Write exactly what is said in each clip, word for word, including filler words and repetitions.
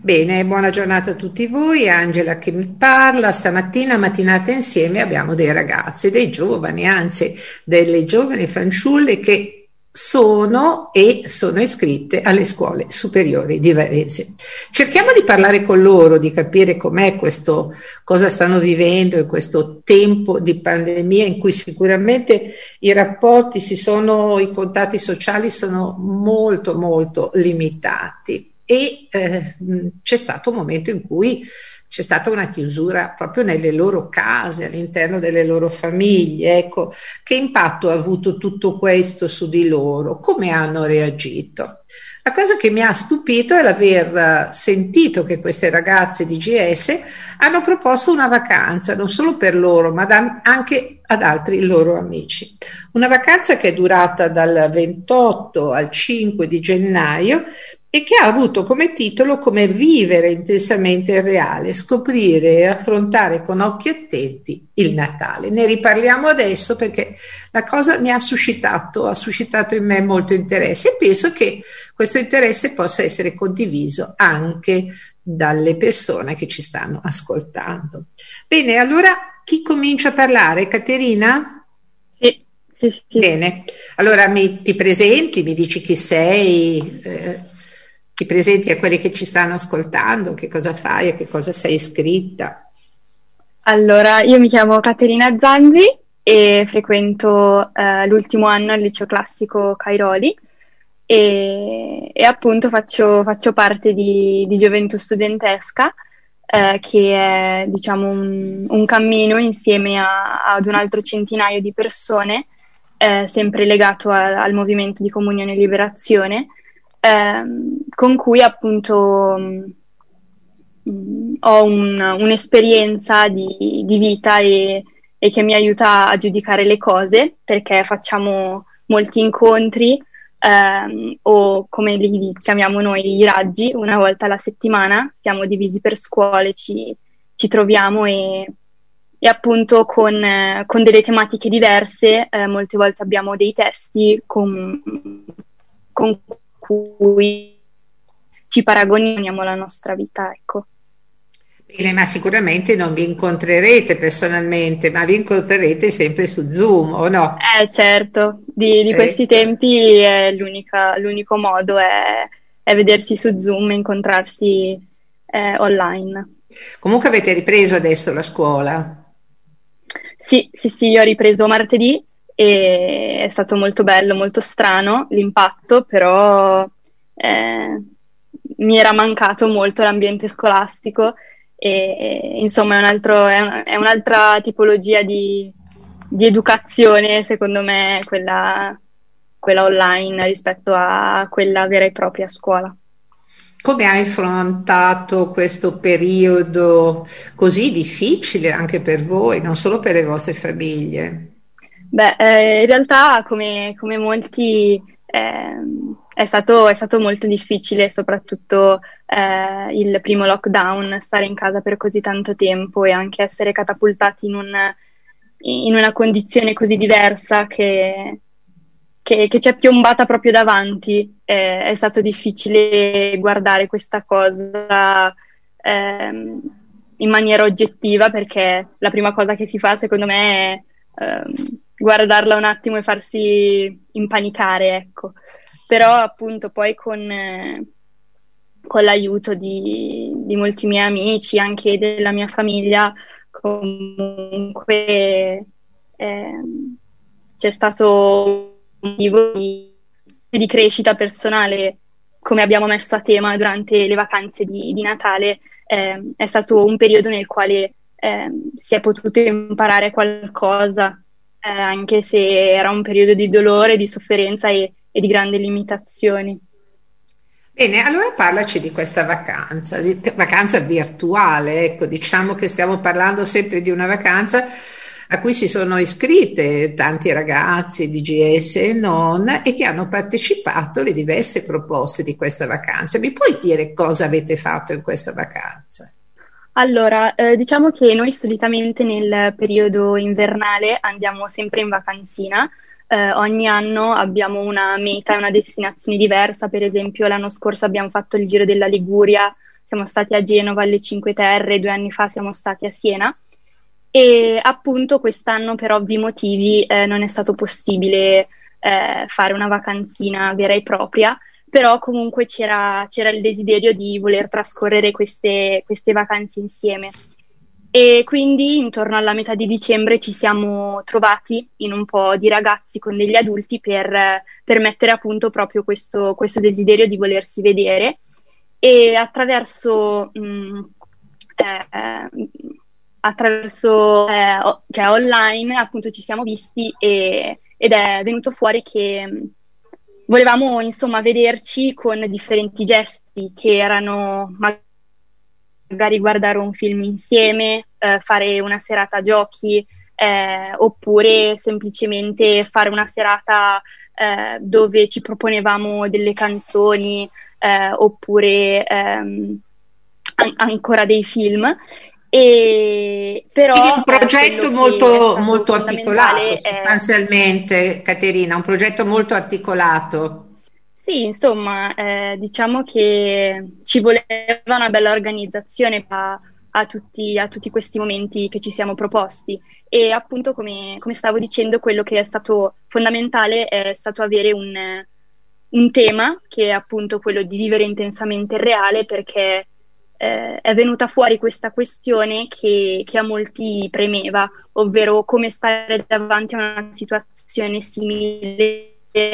Bene, buona giornata a tutti voi, Angela che mi parla. Stamattina, mattinata insieme, abbiamo dei ragazzi, dei giovani, anzi delle giovani fanciulle che sono e sono iscritte alle scuole superiori di Varese. Cerchiamo di parlare con loro, di capire com'è questo, cosa stanno vivendo in questo tempo di pandemia in cui sicuramente i rapporti si sono, i contatti sociali sono molto molto limitati. E eh, c'è stato un momento in cui c'è stata una chiusura proprio nelle loro case, all'interno delle loro famiglie. Ecco, che impatto ha avuto tutto questo su di loro? Come hanno reagito? La cosa che mi ha stupito è l'aver sentito che queste ragazze di G S hanno proposto una vacanza, non solo per loro, ma da, anche ad altri loro amici. Una vacanza che è durata dal ventotto al cinque di gennaio e che ha avuto come titolo come vivere intensamente il reale, scoprire e affrontare con occhi attenti il Natale. Ne riparliamo adesso perché la cosa mi ha suscitato, ha suscitato in me molto interesse e penso che questo interesse possa essere condiviso anche dalle persone che ci stanno ascoltando. Bene, allora chi comincia a parlare? Caterina? Sì, sì, sì. Bene, allora mi, ti presenti, mi dici chi sei, eh, ti presenti a quelli che ci stanno ascoltando, che cosa fai, a che cosa sei iscritta. Allora, io mi chiamo Caterina Zanzi e frequento eh, l'ultimo anno al liceo classico Cairoli e, e appunto faccio, faccio parte di, di Gioventù Studentesca, eh, che è diciamo un, un cammino insieme a- ad un altro centinaio di persone, eh, sempre legato a- al movimento di Comunione e Liberazione, ehm, con cui appunto mh, mh, ho un- un'esperienza di, di vita e, e che mi aiuta a giudicare le cose, perché facciamo molti incontri, ehm, o come li chiamiamo noi, i raggi, una volta alla settimana, siamo divisi per scuole, ci, ci troviamo e, e appunto con, eh, con delle tematiche diverse, eh, molte volte abbiamo dei testi con, con cui ci paragoniamo alla nostra vita, ecco. Bene, ma sicuramente non vi incontrerete personalmente, ma vi incontrerete sempre su Zoom, o no? Eh, certo, di, di questi Ecco. tempi è l'unica- l'unico modo è, è vedersi su Zoom e incontrarsi eh, online. Comunque avete ripreso adesso la scuola. Sì, sì, sì, io ho ripreso martedì e è stato molto bello, molto strano l'impatto, però eh, mi era mancato molto l'ambiente scolastico e insomma è un altro- è un- è un'altra tipologia di, di educazione, secondo me, quella, quella online rispetto a quella vera e propria a scuola. Come hai affrontato questo periodo così difficile anche per voi, non solo per le vostre famiglie? Beh, eh, in realtà come, come molti ehm, è stato, è stato molto difficile, soprattutto eh, il primo lockdown, stare in casa per così tanto tempo e anche essere catapultati in un- in una condizione così diversa che, che- che ci è piombata proprio davanti. Eh, è stato difficile guardare questa cosa ehm, in maniera oggettiva perché la prima cosa che si fa, secondo me, è ehm, guardarla un attimo e farsi impanicare, ecco. Però appunto poi con, eh, con l'aiuto di, di molti miei amici, anche della mia famiglia, comunque ehm, c'è stato un motivo di, di crescita personale, come abbiamo messo a tema durante le vacanze di, di Natale. Ehm, è stato un periodo nel quale ehm, si è potuto imparare qualcosa, eh, anche se era un periodo di dolore, di sofferenza e, e di grandi limitazioni. Bene, allora parlaci di questa vacanza, di- vacanza virtuale, ecco, diciamo che stiamo parlando sempre di una vacanza a cui si sono iscritte tanti ragazzi di G S e non e che hanno partecipato alle diverse proposte di questa vacanza. Mi puoi dire cosa avete fatto in questa vacanza? Allora, eh, diciamo che noi solitamente nel periodo invernale andiamo sempre in vacanzina. Eh, ogni anno abbiamo una meta e una destinazione diversa. Per esempio, l'anno scorso abbiamo fatto il Giro della Liguria, siamo stati a Genova, alle Cinque Terre, due anni fa siamo stati a Siena e appunto quest'anno per ovvi motivi eh, non è stato possibile eh, fare una vacanzina vera e propria, però comunque c'era, c'era il desiderio di voler trascorrere queste, queste vacanze insieme. E quindi intorno alla metà di dicembre ci siamo trovati in un po' di ragazzi con degli adulti per, per mettere a punto proprio questo, questo desiderio di volersi vedere e attraverso, mh, eh, attraverso eh, o- cioè online appunto ci siamo visti e- ed è venuto fuori che mh, volevamo insomma vederci con differenti gesti che erano magari guardare un film insieme, eh, fare una serata giochi, eh, oppure semplicemente fare una serata eh, dove ci proponevamo delle canzoni, eh, oppure ehm, an- ancora dei film. E però Quindi un eh, quello progetto che è molto, stato molto articolato, fondamentale è sostanzialmente, Caterina, un progetto molto articolato. sì, insomma, eh, diciamo che ci voleva una bella organizzazione a, a tutti, a tutti questi momenti che ci siamo proposti e appunto come, come stavo dicendo, quello che è stato fondamentale è stato avere un, un tema che è appunto quello di vivere intensamente il reale perché eh, è venuta fuori questa questione che, che a molti premeva, ovvero come stare davanti a una situazione simile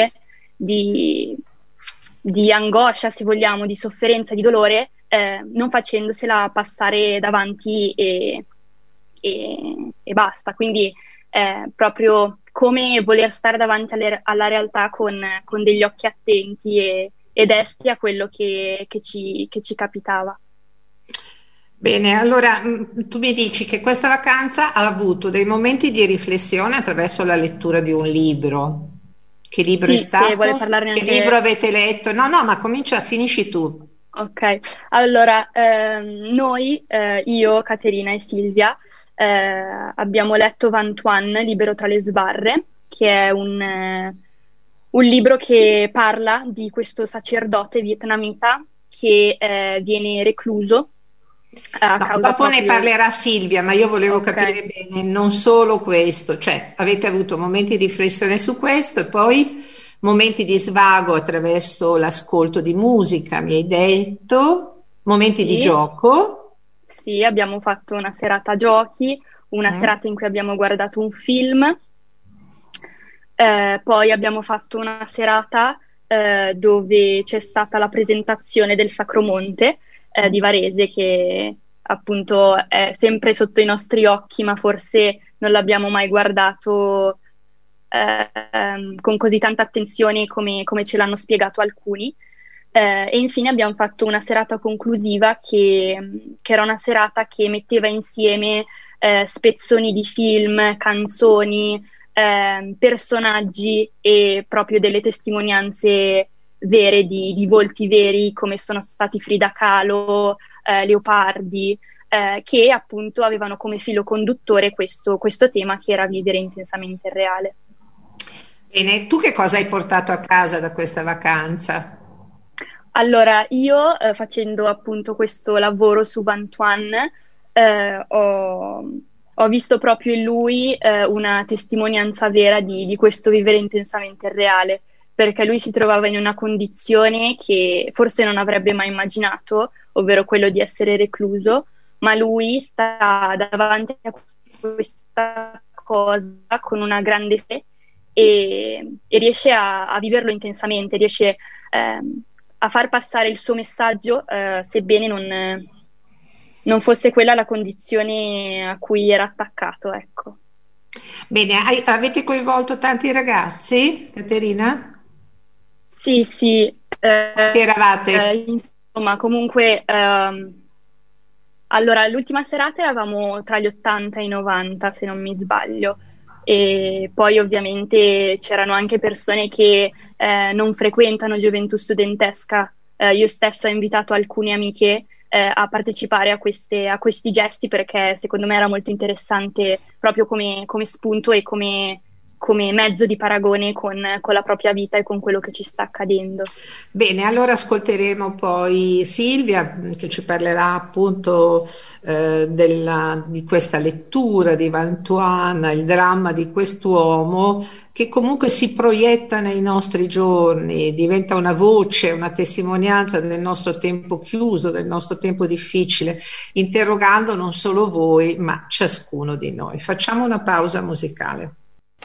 di, di angoscia, se vogliamo, di sofferenza, di dolore, eh, non facendosela passare davanti e, e, e basta. Quindi eh, proprio come voler stare davanti alle- alla realtà con, con degli occhi attenti e, e desti a quello che, che ci, che ci capitava. Bene, allora mh, tu mi dici che questa vacanza ha avuto dei momenti di riflessione attraverso la lettura di un libro. Che libro è Sì, se vuole stato? parlarne Che libro anche. avete letto? No, no, ma comincia, finisci tu. Ok, allora ehm, noi, eh, io, Caterina e Silvia, eh, abbiamo letto Vantuan, Libero tra le sbarre, che è un, eh, un libro che parla di questo sacerdote vietnamita che eh, viene recluso eh, a No, causa dopo ne proprio. parlerà Silvia, ma io volevo Ok. capire bene, non solo questo, cioè avete avuto momenti di riflessione su questo e poi momenti di svago attraverso l'ascolto di musica, mi hai detto, momenti di Sì, gioco. sì, abbiamo fatto una serata giochi, una Mm? serata in cui abbiamo guardato un film. Eh, poi abbiamo fatto una serata eh, dove c'è stata la presentazione del Sacromonte eh, di Varese, che appunto è sempre sotto i nostri occhi, ma forse non l'abbiamo mai guardato eh, ehm, con così tanta attenzione come, come ce l'hanno spiegato alcuni. Eh, e infine abbiamo fatto una serata conclusiva che, che era una serata che metteva insieme eh, spezzoni di film, canzoni, ehm, personaggi e proprio delle testimonianze vere di, di volti veri come sono stati Frida Kahlo, eh, Leopardi, eh, che appunto avevano come filo conduttore questo, questo tema che era vivere intensamente il reale. Bene, tu che cosa hai portato a casa da questa vacanza? Allora, io eh, facendo appunto questo lavoro su Vantuan, eh, ho, ho visto proprio in lui eh, una testimonianza vera di, di questo vivere intensamente il reale, perché lui si trovava in una condizione che forse non avrebbe mai immaginato, ovvero quello di essere recluso, ma lui sta davanti a questa cosa con una grande fede e, e riesce a, a viverlo intensamente, riesce ehm, a far passare il suo messaggio, eh, sebbene non, non fosse quella la condizione a cui era attaccato, ecco. Bene, hai- avete coinvolto tanti ragazzi, Caterina? Sì, sì, Quanti eh, eravate? eh, insomma, comunque, ehm, allora, l'ultima serata eravamo tra gli ottanta e i novanta, se non mi sbaglio, e poi ovviamente c'erano anche persone che eh, non frequentano Gioventù Studentesca. Eh, io stessa ho invitato alcune amiche eh, a partecipare a queste- a questi gesti perché secondo me era molto interessante proprio come, come spunto e come, come mezzo di paragone con, con la propria vita e con quello che ci sta accadendo. Bene, allora ascolteremo poi Silvia che ci parlerà appunto eh, della, di questa lettura di Vantuana, il dramma di quest'uomo che comunque si proietta nei nostri giorni, diventa una voce, una testimonianza del nostro tempo chiuso, del nostro tempo difficile, interrogando non solo voi, ma ciascuno di noi. Facciamo una pausa musicale.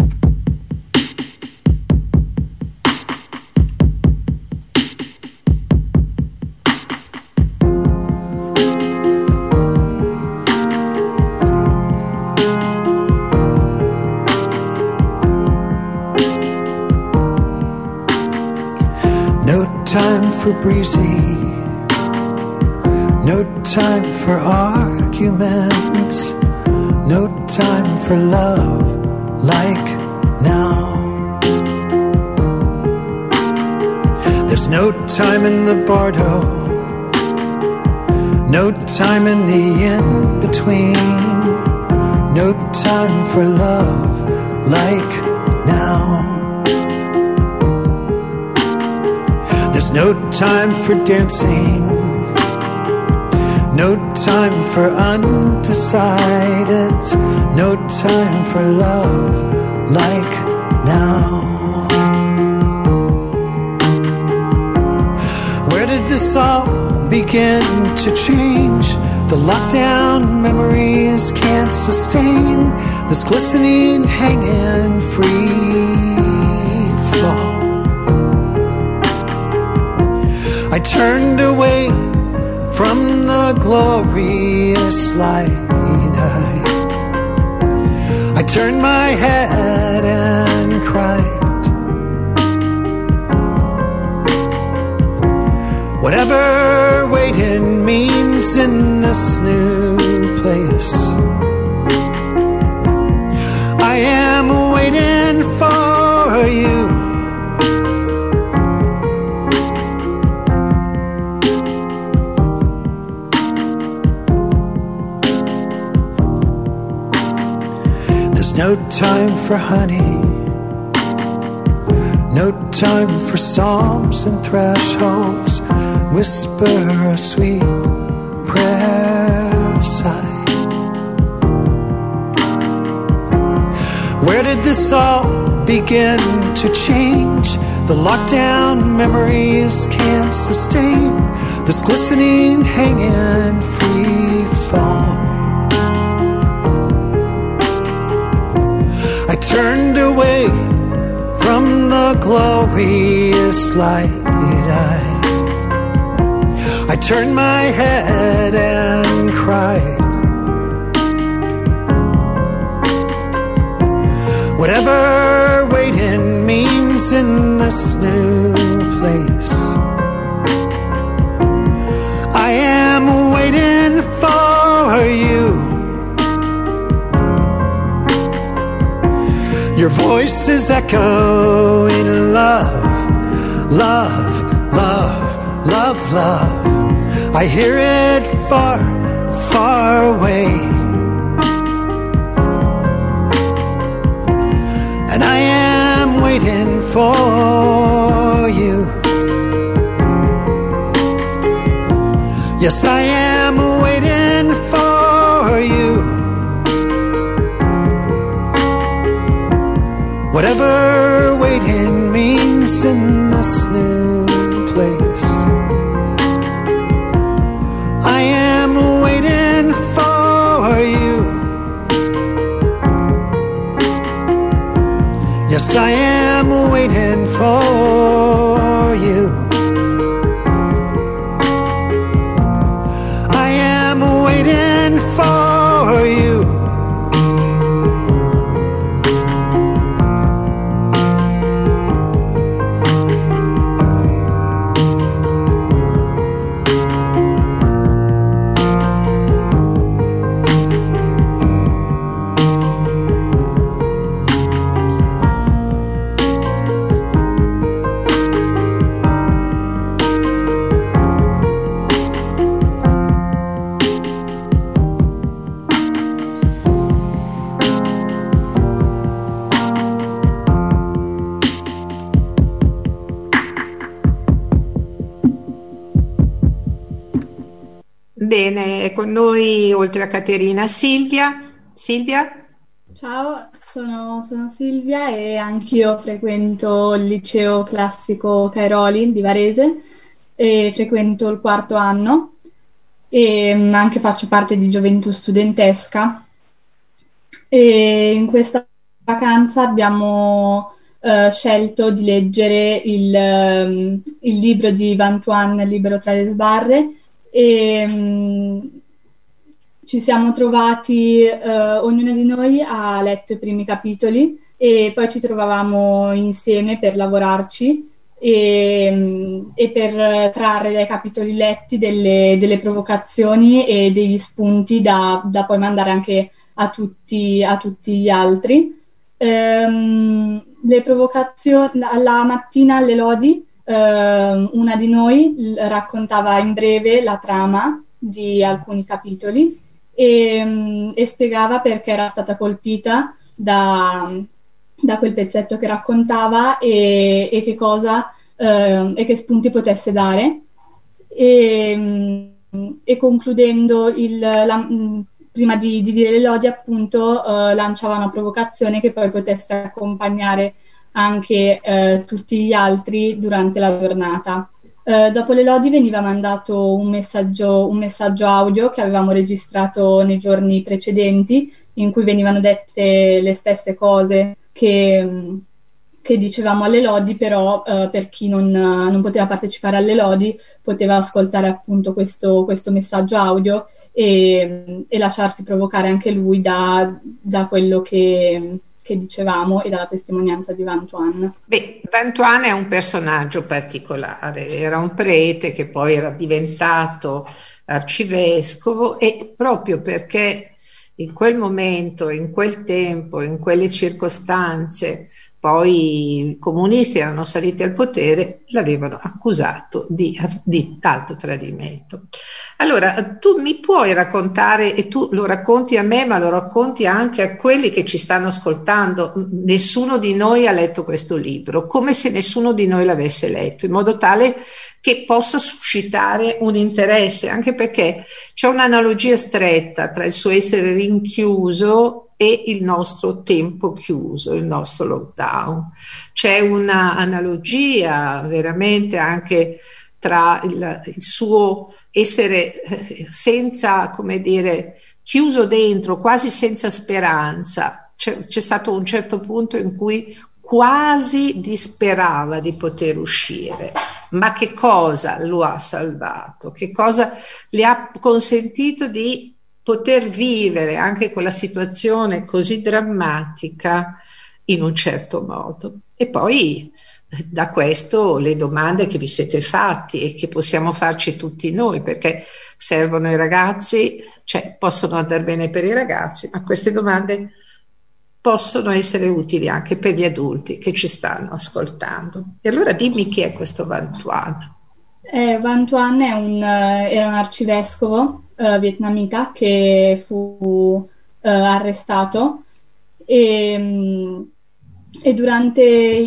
Time for breezy, no time for arguments, no time for love like now. There's no time in the bardo, no time in the in-between, no time for love like now. There's no time for dancing, no time for undecided, no time for love like now. Where did this all begin to change? The lockdown memories can't sustain this glistening, hanging free fall. I turned away from the glorious light. I, I turned my head and cried. Whatever waiting means in this new place, I am waiting for you. No time for honey, no time for psalms and thresholds. Whisper a sweet prayer sigh. Where did this all begin to change? The lockdown memories can't sustain this glistening, hanging free fall. I turned away from the glorious light. I, I turned my head and cried. Whatever waiting means in this new place, I am waiting for you. Your voice is echoing love, love, love, love, love. I hear it far, far away. And I am waiting for you. Yes, I am waiting for you. Whatever waiting means in this new place, I am waiting for you. Yes, I am waiting for you. I am waiting for you. bene, è con noi oltre a Caterina Silvia. Silvia? Ciao, sono, sono Silvia e anch'io frequento il liceo classico Cairoli di Varese e frequento il quarto anno e mm, anche faccio parte di Gioventù Studentesca e in questa vacanza abbiamo eh, scelto di leggere il, ehm, il libro di Van Tuan, Libero tra le sbarre e mm, ci siamo trovati, eh, ognuna di noi ha letto i primi capitoli e poi ci trovavamo insieme per lavorarci e, mm, e per trarre dai capitoli letti delle, delle provocazioni e degli spunti da, da poi mandare anche a tutti, a tutti gli altri. Ehm, le provocazioni, la la mattina alle lodi, ehm, una di noi l- raccontava in breve la trama di alcuni capitoli e, mm, e spiegava perché era stata colpita da, da quel pezzetto che raccontava e, e che cosa ehm, e che spunti potesse dare. E, mm, e concludendo il, la, mm, prima di, di dire le lodi, appunto, eh, lanciava una provocazione che poi potesse accompagnare anche eh, tutti gli altri durante la giornata. Eh, dopo le lodi veniva mandato un messaggio, un messaggio audio che avevamo registrato nei giorni precedenti, in cui venivano dette le stesse cose che, che dicevamo alle lodi, però eh, per chi non, non poteva partecipare alle lodi poteva ascoltare appunto questo, questo messaggio audio e, e lasciarsi provocare anche lui da, da quello che, che dicevamo e dalla testimonianza di Van Tuan. Beh, Van Tuan è un personaggio particolare, era un prete che poi era diventato arcivescovo e proprio perché in quel momento, in quel tempo, in quelle circostanze, poi i comunisti erano saliti al potere, l'avevano accusato di, di alto tradimento. Allora, tu mi puoi raccontare, e tu lo racconti a me, ma lo racconti anche a quelli che ci stanno ascoltando. Nessuno di noi ha letto questo libro, come se nessuno di noi l'avesse letto, in modo tale che possa suscitare un interesse, anche perché c'è un'analogia stretta tra il suo essere rinchiuso e il nostro tempo chiuso, il nostro lockdown. C'è un'analogia veramente anche tra il, il suo essere senza, come dire, chiuso dentro, quasi senza speranza. C'è, c'è stato un certo punto in cui quasi disperava di poter uscire. Ma che cosa lo ha salvato? Che cosa le ha consentito di poter vivere anche quella situazione così drammatica in un certo modo? E poi da questo le domande che vi siete fatti e che possiamo farci tutti noi, perché servono i ragazzi, cioè possono andare bene per i ragazzi, ma queste domande possono essere utili anche per gli adulti che ci stanno ascoltando. E allora dimmi chi è questo Van Tuan. Eh, Van Tuan è un, eh, era un arcivescovo eh, vietnamita che fu eh, arrestato e, mh, e durante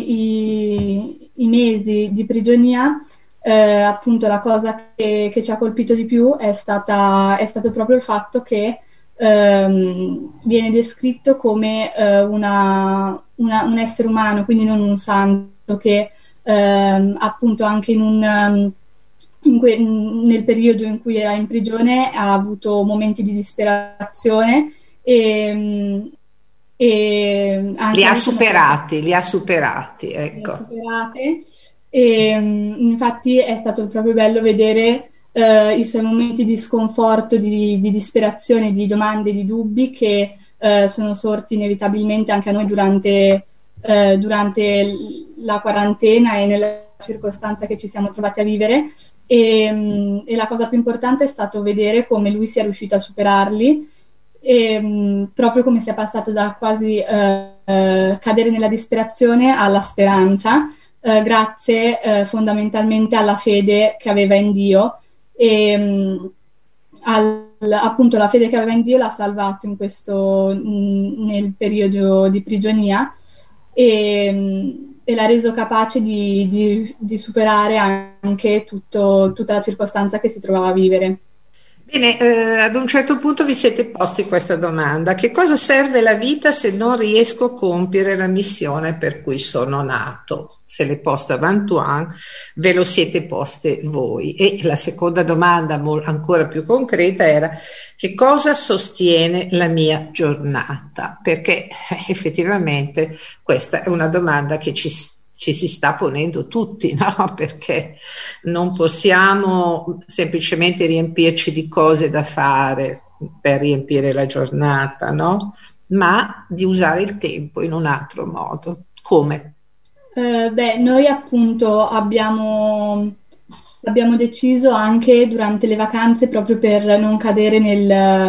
i, i mesi di prigionia eh, appunto la cosa che, che ci ha colpito di più è stata, è stato proprio il fatto che ehm, viene descritto come eh, una, una, un essere umano, quindi non un santo, che ehm, appunto anche in un, in que- nel periodo in cui era in prigione ha avuto momenti di disperazione e, e anche li ha superati, li ha superati, ecco. superate e mh, infatti è stato proprio bello vedere eh, i suoi momenti di sconforto, di, di disperazione, di domande, di dubbi che eh, sono sorti inevitabilmente anche a noi durante, eh, durante la quarantena e nella circostanza che ci siamo trovati a vivere e, mh, e la cosa più importante è stato vedere come lui sia riuscito a superarli e, mh, proprio come sia passato da quasi eh, eh, cadere nella disperazione alla speranza, eh, grazie eh, fondamentalmente alla fede che aveva in Dio e mh, al, appunto la fede che aveva in Dio l'ha salvato in questo, mh, nel periodo di prigionia e, mh, e l'ha reso capace di, di, di superare anche tutto, tutta la circostanza che si trovava a vivere. Bene, eh, ad un certo punto vi siete posti questa domanda: che cosa serve la vita se non riesco a compiere la missione per cui sono nato? Se l'è posta Vantuan, ve lo siete poste voi. E la seconda domanda, mol- ancora più concreta, era: che cosa sostiene la mia giornata? Perché eh, effettivamente questa è una domanda che ci ci si sta ponendo tutti, no? Perché non possiamo semplicemente riempirci di cose da fare per riempire la giornata, no? Ma di usare il tempo in un altro modo. Come? Eh, beh, noi appunto abbiamo, abbiamo deciso anche durante le vacanze, proprio per non cadere nel,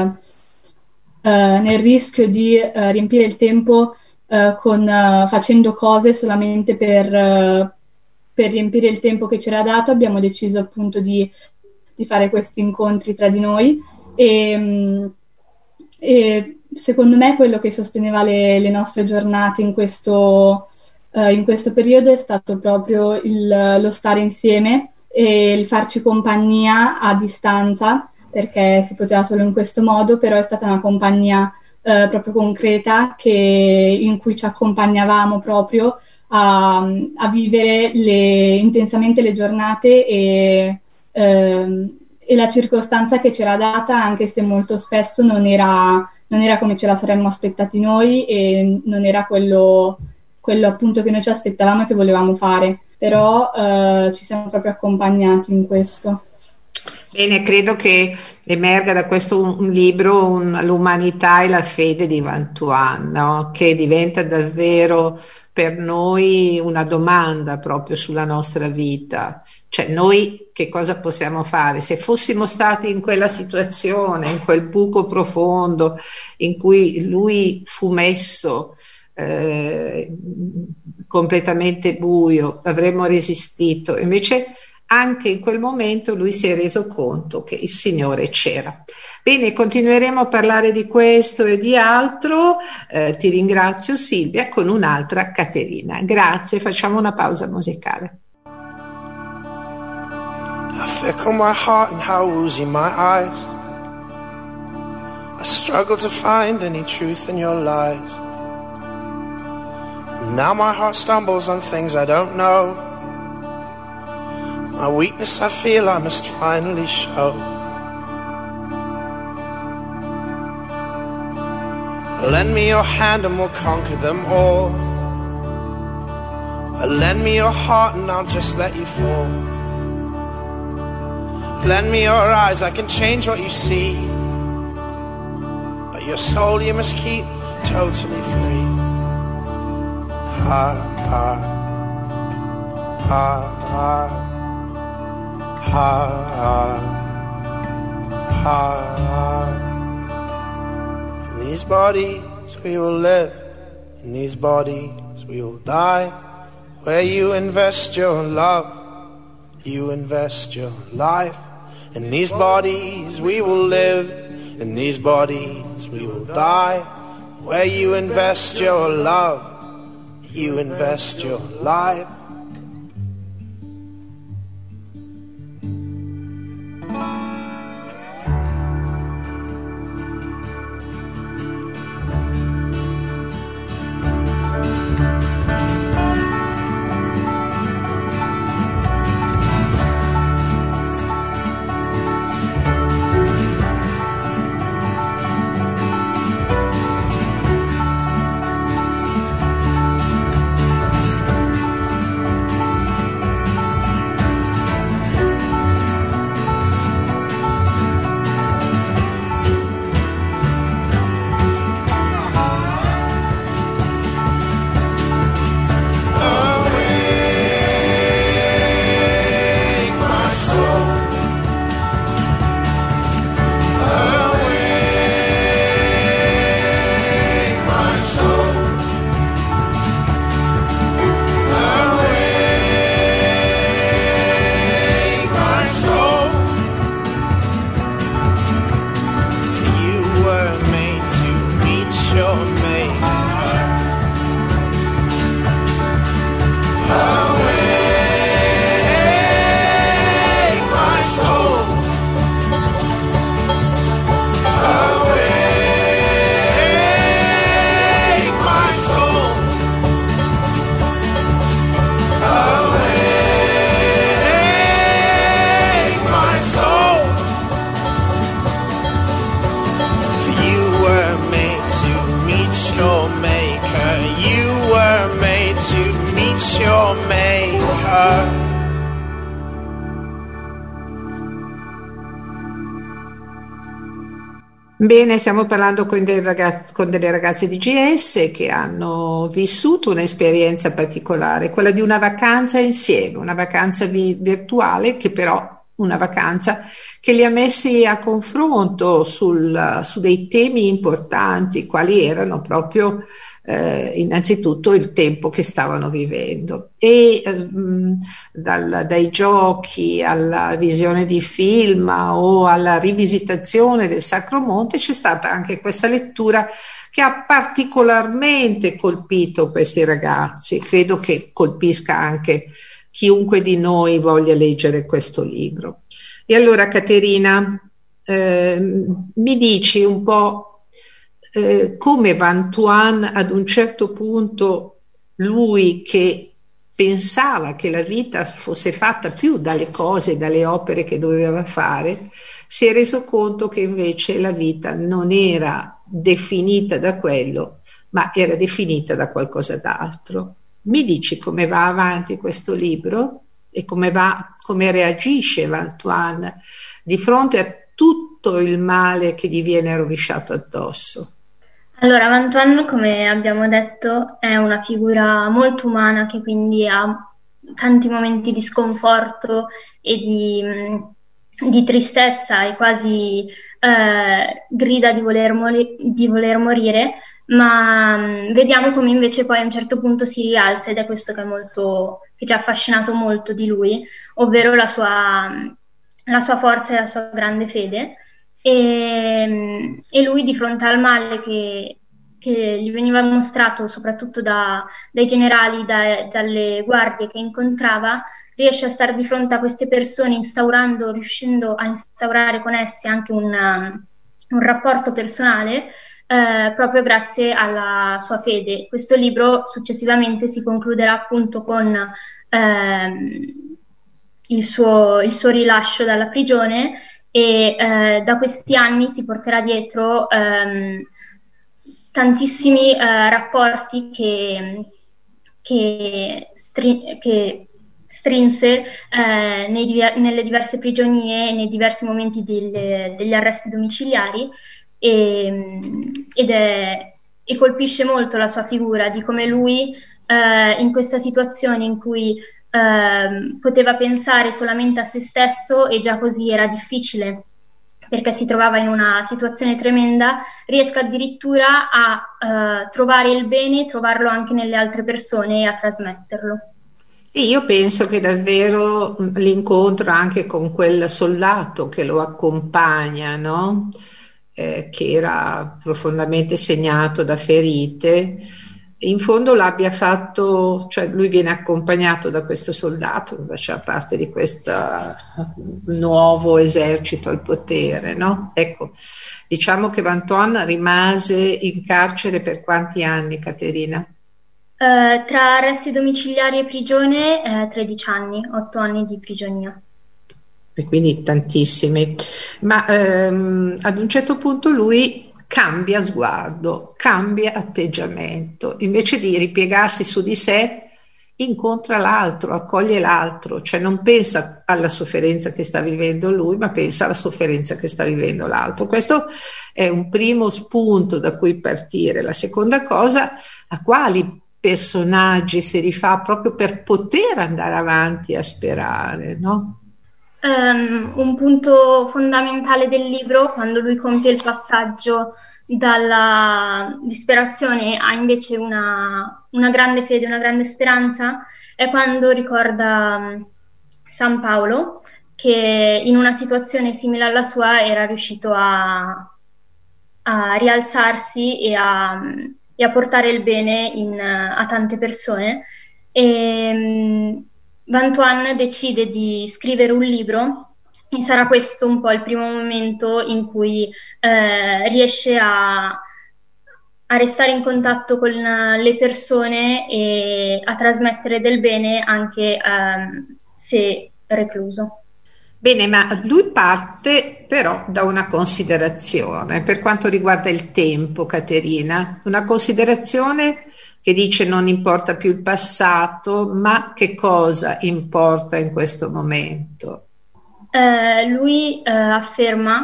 eh, nel rischio di eh, riempire il tempo eh, con, eh, facendo cose solamente per, eh, per riempire il tempo che c'era dato, abbiamo deciso appunto di, di fare questi incontri tra di noi e, mh, e secondo me quello che sosteneva le, le nostre giornate in questo, eh, in questo periodo è stato proprio il- lo stare insieme e il farci compagnia a distanza, perché si poteva solo in questo modo, però è stata una compagnia eh, proprio concreta che, in cui ci accompagnavamo proprio a, a vivere le- intensamente le giornate e, ehm, e la circostanza che c'era data, anche se molto spesso non era, non era come ce la saremmo aspettati noi e non era quello, quello appunto che noi ci aspettavamo e che volevamo fare, però eh, ci siamo proprio accompagnati in questo. Bene, credo che emerga da questo un, un libro, un- l'umanità e la fede di Vantuan, no? Che diventa davvero per noi una domanda proprio sulla nostra vita. Cioè, noi che cosa possiamo fare? Se fossimo stati in quella situazione, in quel buco profondo in cui lui fu messo, eh, completamente buio, avremmo resistito. Invece anche in quel momento lui si è reso conto che il Signore c'era. Bene, continueremo a parlare di questo e di altro. Eh, ti ringrazio Silvia con un'altra Caterina. Grazie, facciamo una pausa musicale. How fickle my heart and how woozy my eyes. I struggle to find any truth in your lies. And now my heart stumbles on things I don't know. My weakness I feel I must finally show. Lend me your hand and we'll conquer them all. Lend me your heart and I'll just let you fall. Lend me your eyes, I can change what you see. But your soul you must keep totally free. Ha, ha, ha, ha, ha, ha, ha. In these bodies we will live, in these bodies we will die. Where you invest your love, you invest your life. In these bodies we will live, in these bodies we will die. Where you invest your love, you invest your life. Bene, stiamo parlando con, dei ragazzi, con delle ragazze di G S che hanno vissuto un'esperienza particolare, quella di una vacanza insieme, una vacanza vi- virtuale che però una vacanza che li ha messi a confronto sul- su dei temi importanti, quali erano proprio eh, innanzitutto il tempo che stavano vivendo. E ehm, dal- dai giochi alla visione di film o alla rivisitazione del Sacro Monte c'è stata anche questa lettura che ha particolarmente colpito questi ragazzi. Credo che colpisca anche chiunque di noi voglia leggere questo libro. E allora, Caterina, ehm, mi dici un po' eh, come Van Tuan ad un certo punto, lui che pensava che la vita fosse fatta più dalle cose, dalle opere che doveva fare, si è reso conto che invece la vita non era definita da quello, ma era definita da qualcosa d'altro. Mi dici come va avanti questo libro e come va, come reagisce Van Tuan di fronte a tutto il male che gli viene rovesciato addosso? Allora, Van Tuan, come abbiamo detto, è una figura molto umana che quindi ha tanti momenti di sconforto e di, mh, di tristezza e quasi eh, grida di voler, moli- di voler morire, ma mh, vediamo come invece poi a un certo punto si rialza ed è questo che è molto, che ci ha affascinato molto di lui, ovvero la sua, la sua forza e la sua grande fede. E, e lui di fronte al male che, che gli veniva mostrato soprattutto da, dai generali, da, dalle guardie che incontrava, riesce a stare di fronte a queste persone instaurando, riuscendo a instaurare con esse anche un, un rapporto personale eh, proprio grazie alla sua fede. Questo libro successivamente si concluderà appunto con ehm, il suo, il suo rilascio dalla prigione e eh, da questi anni si porterà dietro ehm, tantissimi eh, rapporti che, che, stri- che strinse eh, nei diver- nelle diverse prigionie e nei diversi momenti delle- degli arresti domiciliari e, ed è, e colpisce molto la sua figura di come lui eh, in questa situazione in cui Uh, poteva pensare solamente a se stesso e già così era difficile perché si trovava in una situazione tremenda, riesca addirittura a uh, trovare il bene, trovarlo anche nelle altre persone e a trasmetterlo. E io penso che davvero l'incontro anche con quel soldato che lo accompagna, no? Eh, che era profondamente segnato da ferite, in fondo l'abbia fatto, cioè lui viene accompagnato da questo soldato che faceva parte di questo nuovo esercito al potere, no? Ecco, diciamo che Van Tuan rimase in carcere per quanti anni, Caterina? Uh, tra arresti domiciliari e prigione, eh, tredici anni, otto anni di prigionia. E quindi tantissimi. Ma ehm, ad un certo punto lui cambia sguardo, cambia atteggiamento, invece di ripiegarsi su di sé, incontra l'altro, accoglie l'altro, cioè non pensa alla sofferenza che sta vivendo lui, ma pensa alla sofferenza che sta vivendo l'altro. Questo è un primo spunto da cui partire. La seconda cosa, a quali personaggi si rifà proprio per poter andare avanti a sperare, no? Um, un punto fondamentale del libro, quando lui compie il passaggio dalla disperazione a invece una, una grande fede, una grande speranza, è quando ricorda um, San Paolo, che in una situazione simile alla sua era riuscito a, a rialzarsi e a, e a portare il bene in, a tante persone. E, um, Van Tuan decide di scrivere un libro e sarà questo un po' il primo momento in cui eh, riesce a, a restare in contatto con le persone e a trasmettere del bene anche ehm, se recluso. Bene, ma lui parte però da una considerazione per quanto riguarda il tempo, Caterina, una considerazione che dice non importa più il passato, ma che cosa importa in questo momento? Eh, lui eh, afferma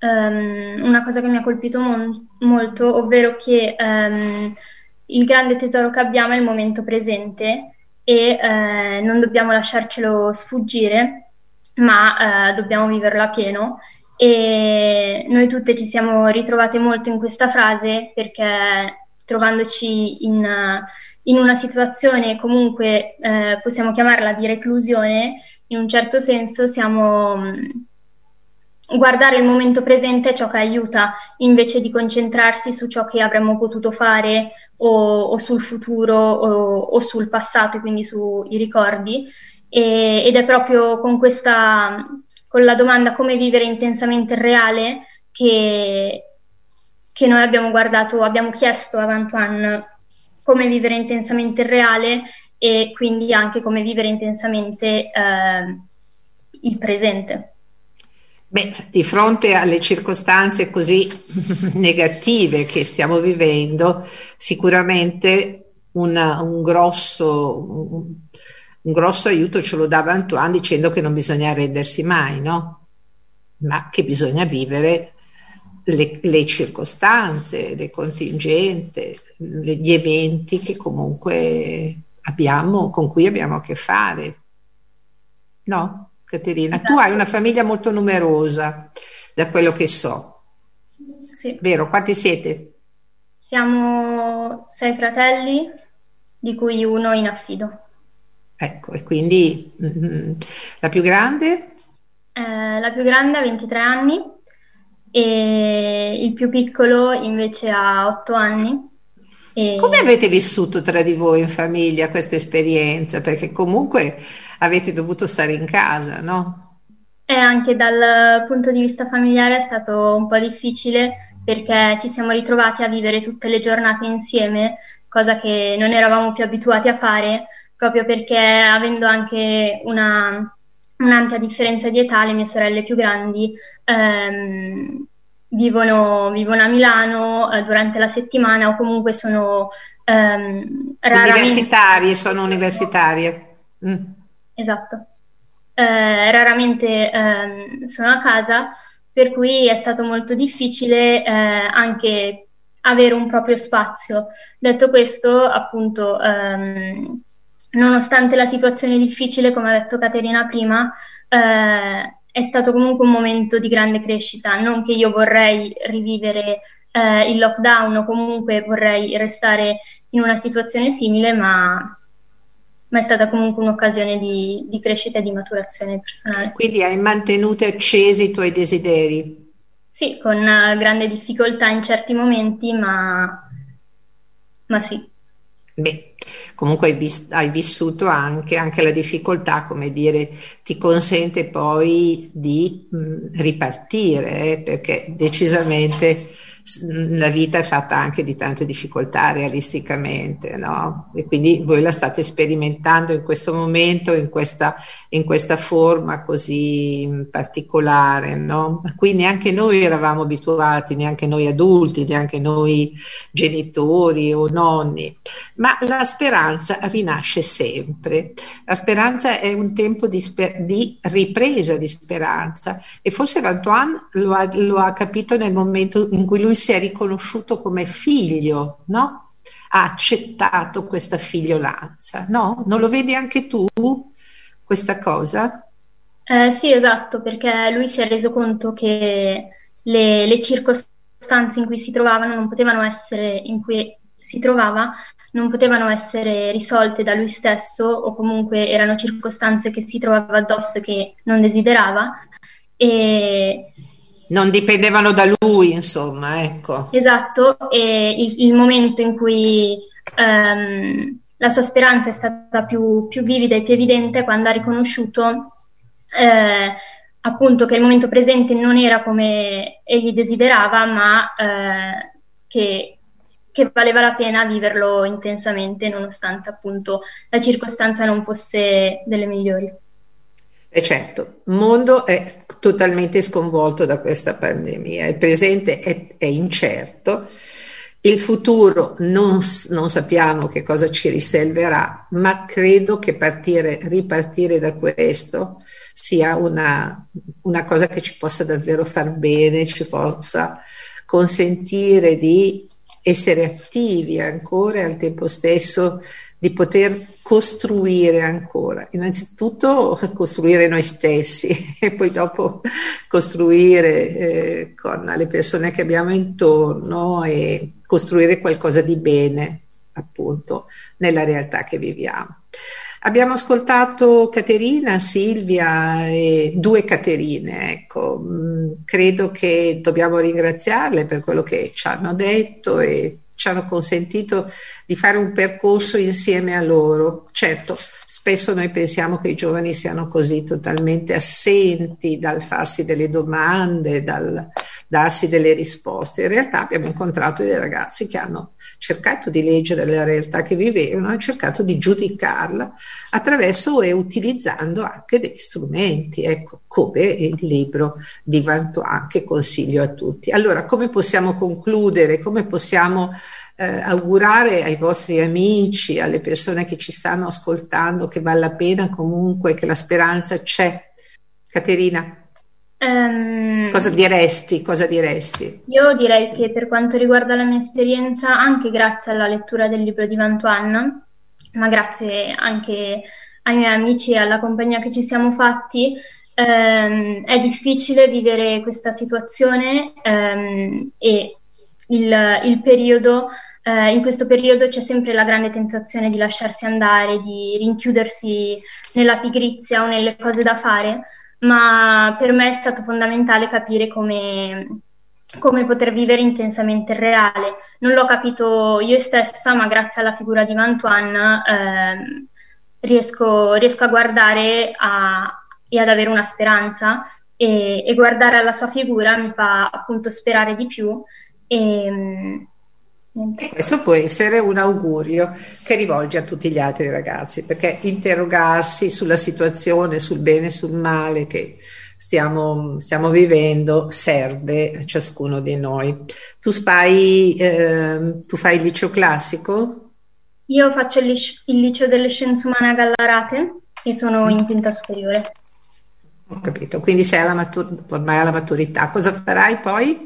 ehm, una cosa che mi ha colpito mon- molto, ovvero che ehm, il grande tesoro che abbiamo è il momento presente e eh, non dobbiamo lasciarcelo sfuggire, ma eh, dobbiamo viverlo a pieno. E noi tutte ci siamo ritrovate molto in questa frase perché trovandoci in, in una situazione comunque eh, possiamo chiamarla di reclusione, in un certo senso siamo mh, guardare il momento presente è ciò che aiuta invece di concentrarsi su ciò che avremmo potuto fare o, o sul futuro o, o sul passato, quindi sui ricordi. E, ed è proprio con questa, con la domanda come vivere intensamente il reale che, che noi abbiamo guardato, abbiamo chiesto a Vantuan come vivere intensamente il reale e quindi anche come vivere intensamente eh, il presente. Beh, di fronte alle circostanze così negative che stiamo vivendo, sicuramente una- un grosso, un, un grosso aiuto ce lo dava Antoine dicendo che non bisogna arrendersi mai, no? Ma che bisogna vivere le, le circostanze, le contingente, le- gli eventi che comunque abbiamo, con cui abbiamo a che fare. No, Caterina, tu hai una famiglia molto numerosa, da quello che so, Sì. vero? Quanti siete? Siamo sei fratelli, di cui uno in affido. Ecco, e quindi mm, la più grande? Eh, la più grande ha ventitré anni e il più piccolo invece ha otto anni. E Come avete vissuto tra di voi in famiglia questa esperienza? Perché comunque avete dovuto stare in casa, no? E anche dal punto di vista familiare è stato un po' difficile perché ci siamo ritrovati a vivere tutte le giornate insieme, cosa che non eravamo più abituati a fare, proprio perché avendo anche una, un'ampia differenza di età, le mie sorelle più grandi ehm, vivono, vivono a Milano eh, durante la settimana o comunque sono ehm, raramente... Universitarie, sono universitarie. Mm. Esatto. Eh, raramente ehm, sono a casa, per cui è stato molto difficile eh, anche avere un proprio spazio. Detto questo, appunto, ehm, nonostante la situazione difficile, come ha detto Caterina prima, eh, è stato comunque un momento di grande crescita. Non che io vorrei rivivere eh, il lockdown o comunque vorrei restare in una situazione simile, ma ma è stata comunque un'occasione di, di crescita e di maturazione personale. Quindi hai mantenuto accesi i tuoi desideri. Sì, con eh, grande difficoltà in certi momenti, ma, ma sì. Beh, comunque hai, vis- hai vissuto anche, anche la difficoltà, come dire, ti consente poi di mh, ripartire, eh, perché decisamente s- la vita è fatta anche di tante difficoltà realisticamente, no? E quindi voi la state sperimentando in questo momento, in questa, in questa forma così mh, particolare, no? A cui neanche noi eravamo abituati, neanche noi adulti, neanche noi genitori o nonni. Ma la speranza rinasce sempre. La speranza è un tempo di, sper- di ripresa di speranza e forse Antoine lo ha, lo ha capito nel momento in cui lui si è riconosciuto come figlio, no? Ha accettato questa figliolanza, no? Non lo vedi anche tu questa cosa? Eh, sì, esatto, perché lui si è reso conto che le, le circostanze in cui si trovavano non potevano essere, in cui si trovava, non potevano essere risolte da lui stesso o comunque erano circostanze che si trovava addosso e che non desiderava. E Non dipendevano da lui, insomma, ecco. esatto, e il, il momento in cui ehm, la sua speranza è stata più, più vivida e più evidente è quando ha riconosciuto eh, appunto che il momento presente non era come egli desiderava, ma eh, che, che valeva la pena viverlo intensamente, nonostante appunto la circostanza non fosse delle migliori. E certo, il mondo è totalmente sconvolto da questa pandemia, il presente è, è incerto, il futuro non, s- non sappiamo che cosa ci riserverà, ma credo che partire, ripartire da questo sia una, una cosa che ci possa davvero far bene, ci possa consentire di essere attivi ancora e al tempo stesso di poter costruire ancora. Innanzitutto costruire noi stessi e poi dopo costruire eh, con le persone che abbiamo intorno e costruire qualcosa di bene, appunto, nella realtà che viviamo. Abbiamo ascoltato Caterina, Silvia e due Caterine, ecco. Credo che dobbiamo ringraziarle per quello che ci hanno detto e ci hanno consentito di fare un percorso insieme a loro. Certo, spesso noi pensiamo che i giovani siano così totalmente assenti dal farsi delle domande, dal darsi delle risposte. In realtà abbiamo incontrato dei ragazzi che hanno cercato di leggere la realtà che vivevano, hanno cercato di giudicarla attraverso e utilizzando anche degli strumenti, ecco, come il libro di Vantuan che consiglio a tutti. Allora, come possiamo concludere? Come possiamo eh, augurare ai vostri amici, alle persone che ci stanno ascoltando, che vale la pena comunque, che la speranza c'è? Caterina? Um, cosa diresti? Cosa diresti? Io direi che per quanto riguarda la mia esperienza, anche grazie alla lettura del libro di Vantuan, ma grazie anche ai miei amici e alla compagnia che ci siamo fatti, um, è difficile vivere questa situazione um, e il, il periodo, uh, in questo periodo c'è sempre la grande tentazione di lasciarsi andare, di rinchiudersi nella pigrizia o nelle cose da fare. Ma per me è stato fondamentale capire come, come poter vivere intensamente il reale. Non l'ho capito io stessa, ma grazie alla figura di Vantuan eh, riesco, riesco a guardare a, e ad avere una speranza, e, e guardare alla sua figura mi fa appunto sperare di più. E, E questo può essere un augurio che rivolge a tutti gli altri ragazzi, perché interrogarsi sulla situazione, sul bene e sul male che stiamo, stiamo vivendo serve a ciascuno di noi. Tu fai, eh, tu fai il liceo classico? Io faccio il, lic- il liceo delle scienze umane a Gallarate e sono in quinta superiore. Ho capito, quindi sei alla matur- ormai alla maturità. Cosa farai poi?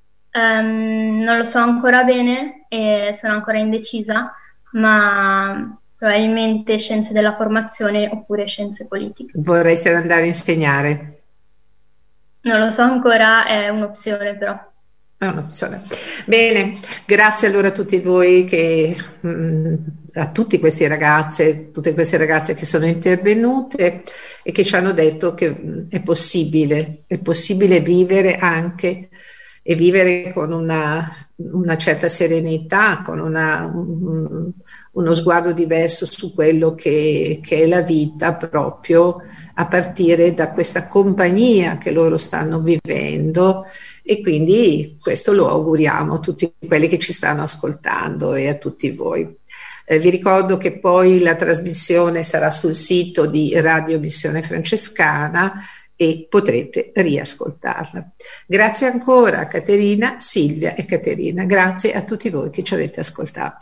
Um, non lo so ancora bene e sono ancora indecisa, ma probabilmente scienze della formazione oppure scienze politiche. Vorresti andare a insegnare? Non lo so ancora, è un'opzione però. È un'opzione. Bene, grazie allora a tutti voi, che, mh, a tutti questi ragazze, tutte queste ragazze che sono intervenute e che ci hanno detto che mh, è possibile, è possibile vivere anche e vivere con una, una certa serenità, con una, un, uno sguardo diverso su quello che, che è la vita, proprio a partire da questa compagnia che loro stanno vivendo, e quindi questo lo auguriamo a tutti quelli che ci stanno ascoltando e a tutti voi. Eh, vi ricordo che poi la trasmissione sarà sul sito di Radio Missione Francescana e potrete riascoltarla. Grazie ancora a Caterina, Silvia e Caterina. Grazie a tutti voi che ci avete ascoltato.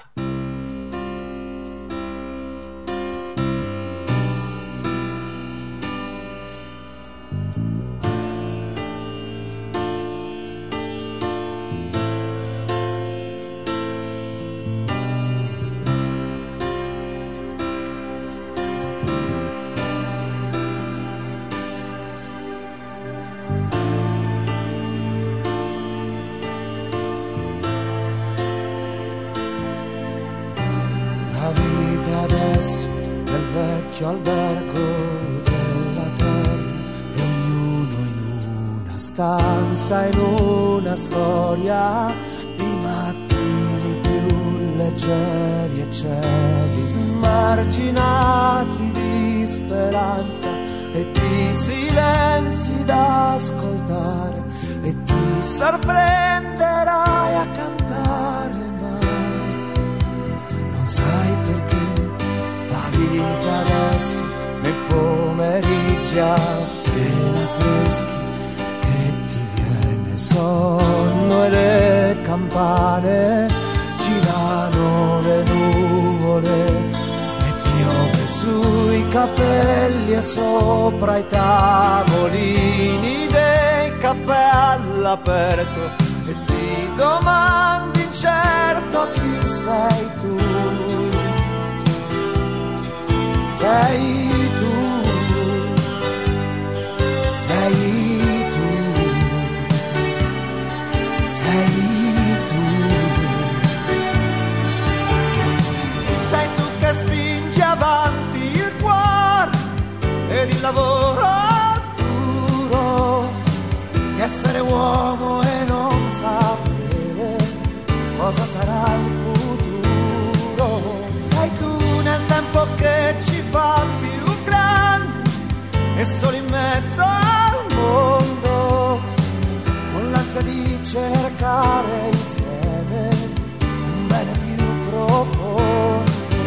Albergo della terra e ognuno in una stanza, in una storia, i mattini più leggeri e cieli smarginati di speranza e di silenzi da ascoltare, e ti sorprenderai a cantare, ma non sai perché la vita adesso nei pomeriggi appena freschi, e ti viene sonno e le campane girano le nuvole e piove sui capelli e sopra i tavolini dei caffè all'aperto e ti domandi incerto chi sei tu. Sei tu, sei tu, sei tu. Sei tu che spingi avanti il cuore ed il lavoro duro di essere uomo e non sapere cosa sarà il futuro. Sei tu nel tempo che ci fa più grandi e solo in mezzo al mondo, con l'ansia di cercare insieme un bene più profondo.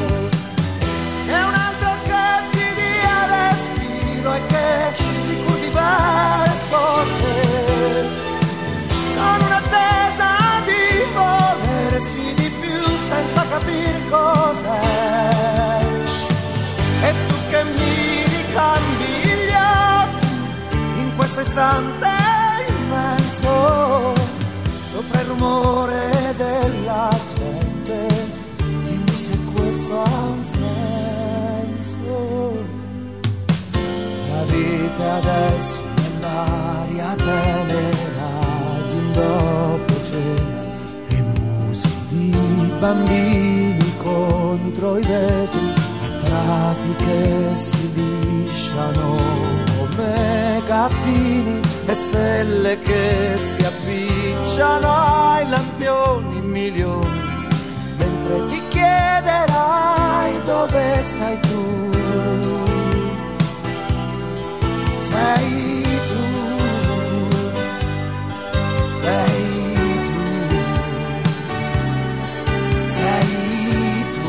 E un altro che ti dia respiro e che si curvi verso te, con un'attesa di volersi di più senza capire cos'è. E tu che mi ricambi gli occhi in questo istante immenso, sopra il rumore della gente, dimmi se questo ha un senso. La vita adesso nell'aria tenera di un dopo cena e musiche di bambini contro i vetri, pratiche si lisciano come gattini e stelle che si appicciano ai lampioni milioni, mentre ti chiederai dove sei tu. Sei tu, sei tu, sei tu.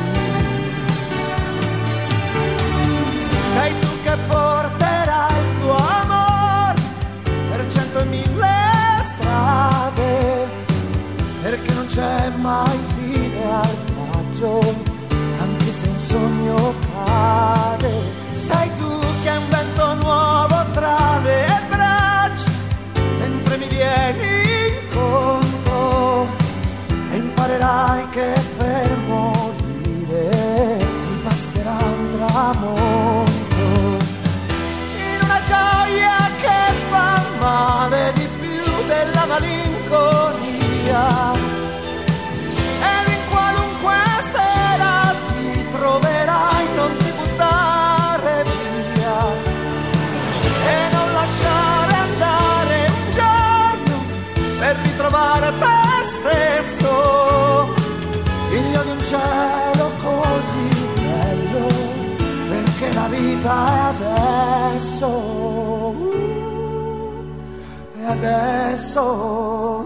Sei tu che porterai il tuo amore per cento e mille strade, perché non c'è mai fine al viaggio, anche se un sogno cade. Sei tu che hai un vento nuovo tra le braccia, mentre mi vieni incontro, e imparerai che per morire ti basterà un tramonto, in una gioia che fa male di più della malinconia. Ed in qualunque sera ti troverai, non ti buttare via e non lasciare andare un giorno per ritrovare te stesso, figlio di un cielo così bello, perché la vita è adesso, uh, è adesso.